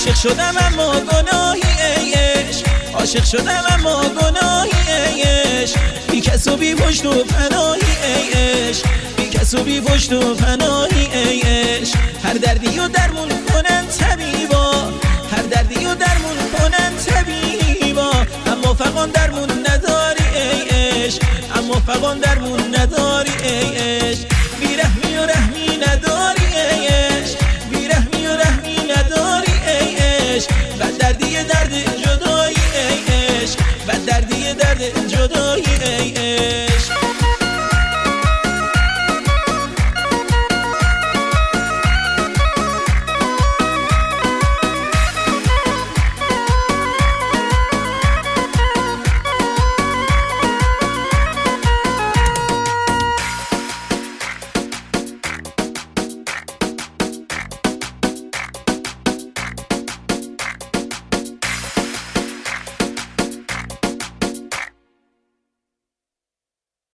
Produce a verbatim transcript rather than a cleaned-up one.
عاشق شدم اما گناهی ای عشق، عاشق شدم اما گناهی ای عشق، بی کس و بی پشت و پناهی ای عشق، بی کس و بی پشت و پناهی ای عشق. هر دردی و درمون کنن طبیبا، هر دردی و درمون کنن طبیبا، اما فقط درمون نداری ای عشق، اما فقط درمون نداری ای عشق.